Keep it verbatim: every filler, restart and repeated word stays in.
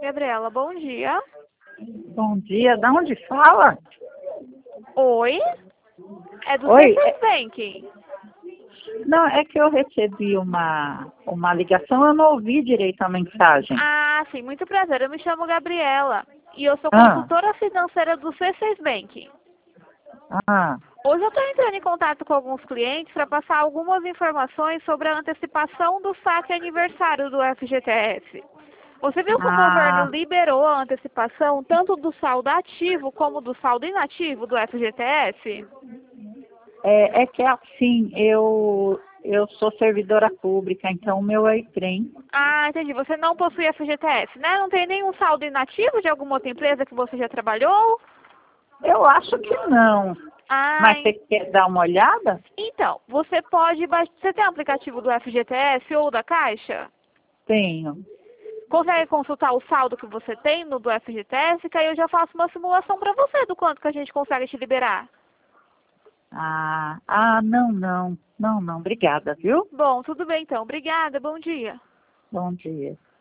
Gabriela, bom dia. Bom dia, da onde fala? Oi? É do Oi, C seis é- Banking. não, é que eu recebi uma, uma ligação, eu não ouvi direito a mensagem. Ah, sim, muito prazer. Eu me chamo Gabriela e eu sou Ah, consultora financeira do C seis Banking. ah, Hoje eu estou entrando em contato com alguns clientes para passar algumas informações sobre a antecipação do saque aniversário do F G T S. Você viu que o governo ah, liberou a antecipação tanto do saldo ativo como do saldo inativo do F G T S? é, é que é assim, eu, eu sou servidora pública, então o meu é trem. Ah, entendi. Você não possui F G T S, né? Não tem nenhum saldo inativo de alguma outra empresa que você já trabalhou? Eu acho que não, Ah, mas en- você quer dar uma olhada? então, você pode baixar... Você tem o aplicativo do F G T S ou da Caixa? Tenho. Consegue consultar o saldo que você tem no do F G T S, que aí eu já faço uma simulação para você do quanto que a gente consegue te liberar. Ah, ah, não, não, não, não, obrigada, viu? Bom, tudo bem então. Obrigada, bom dia. Bom dia.